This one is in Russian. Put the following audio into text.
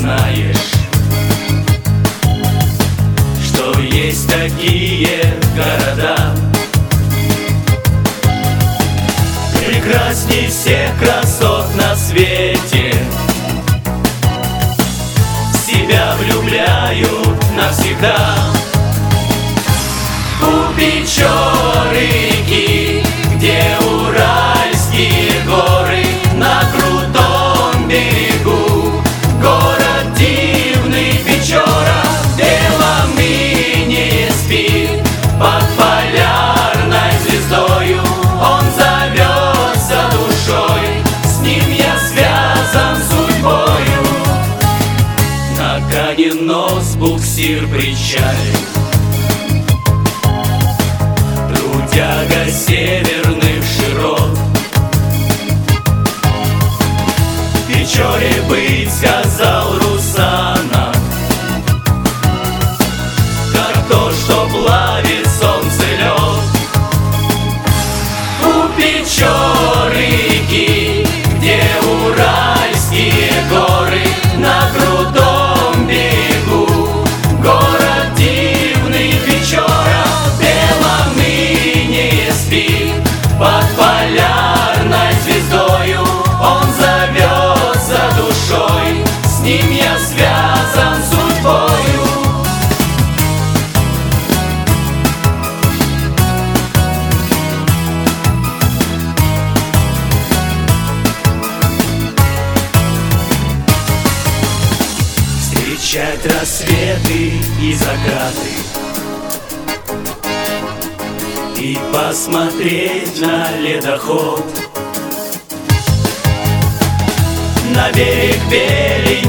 знаешь, что есть такие города прекрасней всех красот на свете. В себя влюбляют навсегда. У Печоры-реки, где Уральские горы, на крутом берегу город дивный Печора. Белом инее спит под полярной звездою, он зовется душой, с ним я связан судьбою. На Каненос буксир причален, трудяга северных широт. В Печоре быть, сказал Русанов, как то, что плавит солнце лед. У Печоры-реки, где Уральские горы, на крутом берегу город дивный Печора. Белом инее спит под полярной звездою, он зовется душой, с ним я связан судьбою. Встречать рассветы и закаты и посмотреть на ледоход, на берег белень